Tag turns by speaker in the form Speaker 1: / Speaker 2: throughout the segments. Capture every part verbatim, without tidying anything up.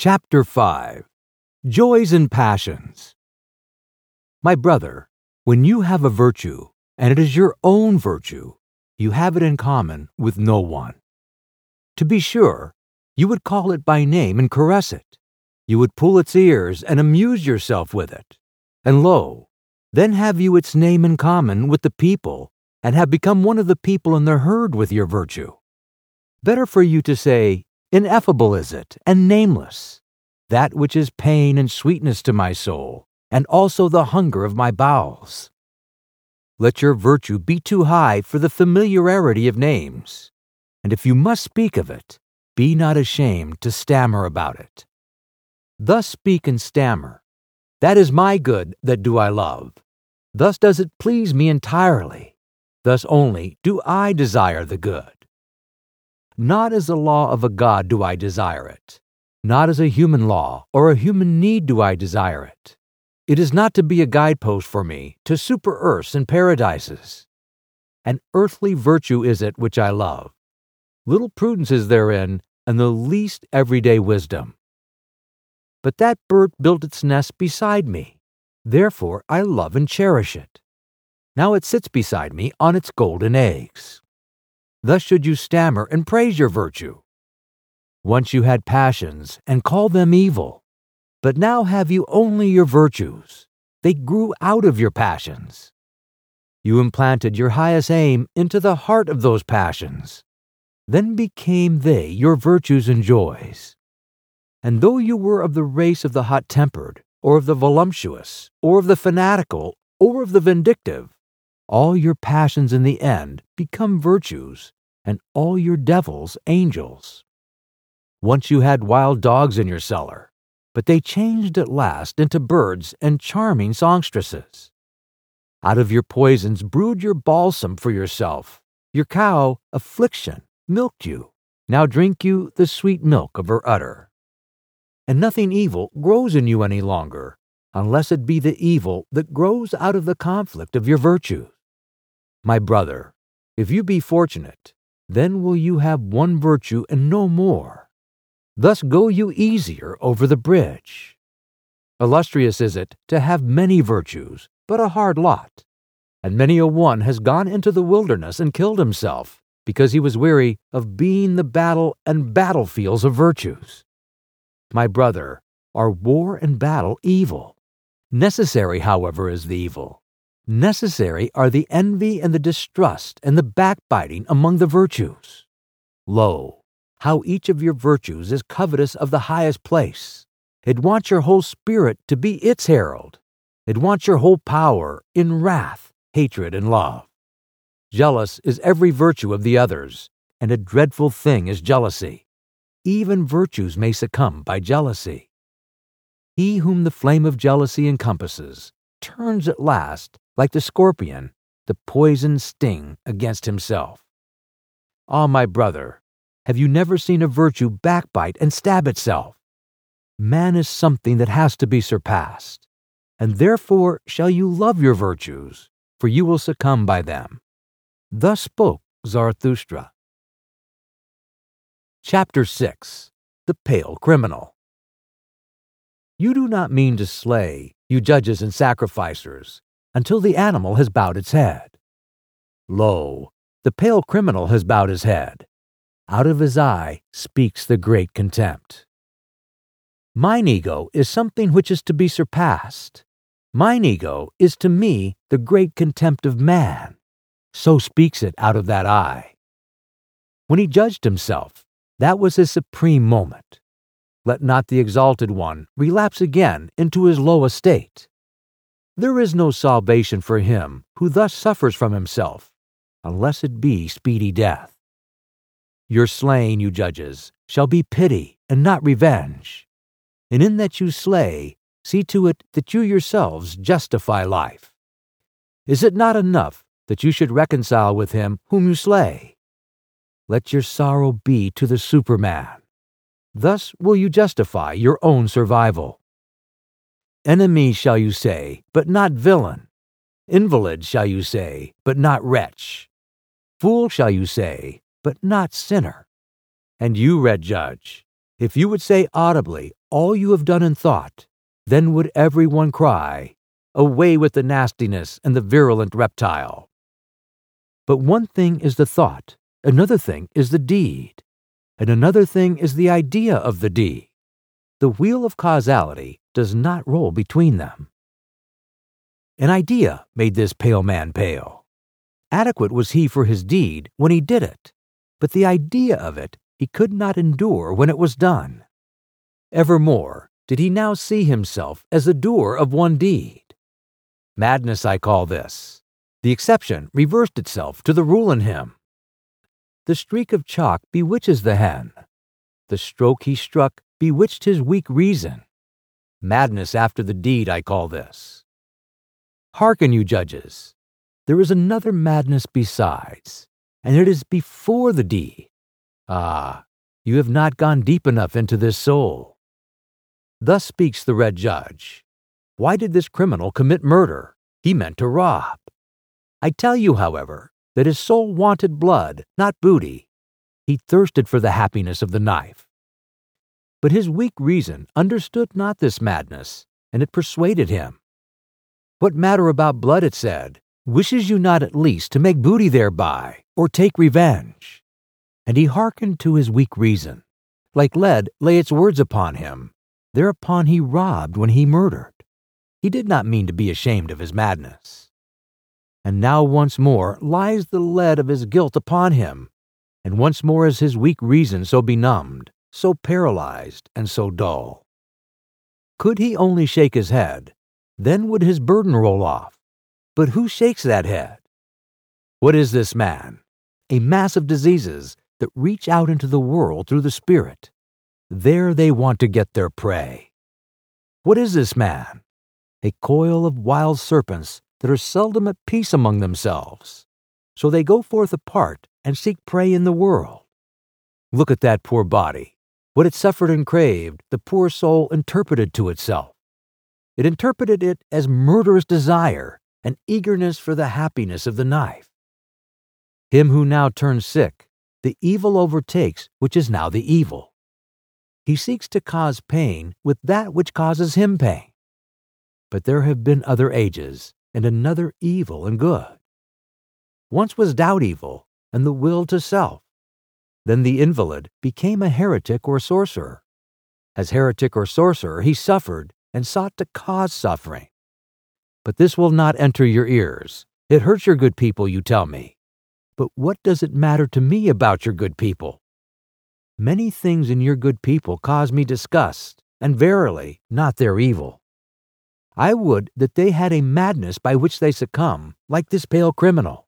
Speaker 1: Chapter five. Joys and Passions. My brother, when you have a virtue, and it is your own virtue, you have it in common with no one. To be sure, you would call it by name and caress it. You would pull its ears and amuse yourself with it. And lo, then have you its name in common with the people, and have become one of the people in the herd with your virtue. Better for you to say, ineffable is it, and nameless, that which is pain and sweetness to my soul, and also the hunger of my bowels. Let your virtue be too high for the familiarity of names, and if you must speak of it, be not ashamed to stammer about it. Thus speak and stammer. That is my good that do I love. Thus does it please me entirely. Thus only do I desire the good. Not as the law of a God do I desire it. Not as a human law or a human need do I desire it. It is not to be a guidepost for me to super earths and paradises. An earthly virtue is it which I love. Little prudence is therein, and the least everyday wisdom. But that bird built its nest beside me. Therefore I love and cherish it. Now it sits beside me on its golden eggs. Thus should you stammer and praise your virtue. Once you had passions and called them evil, but now have you only your virtues. They grew out of your passions. You implanted your highest aim into the heart of those passions. Then became they your virtues and joys. And though you were of the race of the hot-tempered, or of the voluptuous, or of the fanatical, or of the vindictive, all your passions in the end become virtues, and all your devils angels. Once you had wild dogs in your cellar, but they changed at last into birds and charming songstresses. Out of your poisons brewed your balsam for yourself. Your cow, affliction, milked you. Now drink you the sweet milk of her udder. And nothing evil grows in you any longer, unless it be the evil that grows out of the conflict of your virtues. My brother, if you be fortunate, then will you have one virtue and no more. Thus go you easier over the bridge. Illustrious is it to have many virtues, but a hard lot. And many a one has gone into the wilderness and killed himself, because he was weary of being the battle and battlefields of virtues. My brother, are war and battle evil? Necessary, however, is the evil. Necessary are the envy and the distrust and the backbiting among the virtues. Lo, how each of your virtues is covetous of the highest place. It wants your whole spirit to be its herald. It wants your whole power in wrath, hatred, and love. Jealous is every virtue of the others, and a dreadful thing is jealousy. Even virtues may succumb by jealousy. He whom the flame of jealousy encompasses turns at last, like the scorpion, the poisoned sting against himself. Ah, my brother, have you never seen a virtue backbite and stab itself? Man is something that has to be surpassed, and therefore shall you love your virtues, for you will succumb by them. Thus spoke Zarathustra. Chapter six. The Pale Criminal. You do not mean to slay, you judges and sacrificers, until the animal has bowed its head. Lo, the pale criminal has bowed his head. Out of his eye speaks the great contempt. Mine ego is something which is to be surpassed. Mine ego is to me the great contempt of man. So speaks it out of that eye. When he judged himself, that was his supreme moment. Let not the exalted one relapse again into his low estate. There is no salvation for him who thus suffers from himself, unless it be speedy death. Your slaying, you judges, shall be pity and not revenge. And in that you slay, see to it that you yourselves justify life. Is it not enough that you should reconcile with him whom you slay? Let your sorrow be to the Superman. Thus will you justify your own survival. Enemy shall you say, but not villain. Invalid shall you say, but not wretch. Fool shall you say, but not sinner. And you, red judge, if you would say audibly all you have done in thought, then would everyone cry, "Away with the nastiness and the virulent reptile." But one thing is the thought, another thing is the deed, and another thing is the idea of the deed. The wheel of causality does not roll between them. An idea made this pale man pale. Adequate was he for his deed when he did it, but the idea of it he could not endure when it was done. Evermore did he now see himself as the doer of one deed. Madness I call this. The exception reversed itself to the rule in him. The streak of chalk bewitches the hen. The stroke he struck bewitched his weak reason. Madness after the deed I call this. Hearken, you judges. There is another madness besides, and it is before the deed. Ah, you have not gone deep enough into this soul. Thus speaks the red judge. Why did this criminal commit murder? He meant to rob. I tell you, however, that his soul wanted blood, not booty. He thirsted for the happiness of the knife. But his weak reason understood not this madness, and it persuaded him. What matter about blood, it said, wishes you not at least to make booty thereby, or take revenge? And he hearkened to his weak reason. Like lead lay its words upon him. Thereupon he robbed when he murdered. He did not mean to be ashamed of his madness. And now once more lies the lead of his guilt upon him, and once more is his weak reason so benumbed, so paralyzed, and so dull. Could he only shake his head, then would his burden roll off. But who shakes that head? What is this man? A mass of diseases that reach out into the world through the spirit. There they want to get their prey. What is this man? A coil of wild serpents that are seldom at peace among themselves. So they go forth apart and seek prey in the world. Look at that poor body. What it suffered and craved, the poor soul interpreted to itself. It interpreted it as murderous desire and eagerness for the happiness of the knife. Him who now turns sick, the evil overtakes which is now the evil. He seeks to cause pain with that which causes him pain. But there have been other ages, and another evil and good. Once was doubt evil, and the will to self. Then the invalid became a heretic or sorcerer. As heretic or sorcerer he suffered and sought to cause suffering. But this will not enter your ears. It hurts your good people, you tell me. But what does it matter to me about your good people? Many things in your good people cause me disgust, and verily, not their evil. I would that they had a madness by which they succumb, like this pale criminal.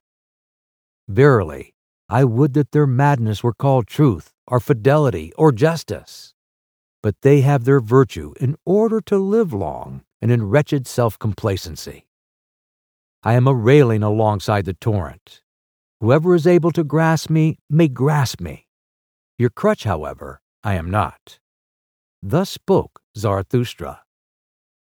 Speaker 1: Verily, I would that their madness were called truth, or fidelity, or justice. But they have their virtue in order to live long and in wretched self-complacency. I am a railing alongside the torrent. Whoever is able to grasp me may grasp me. Your crutch, however, I am not. Thus spoke Zarathustra.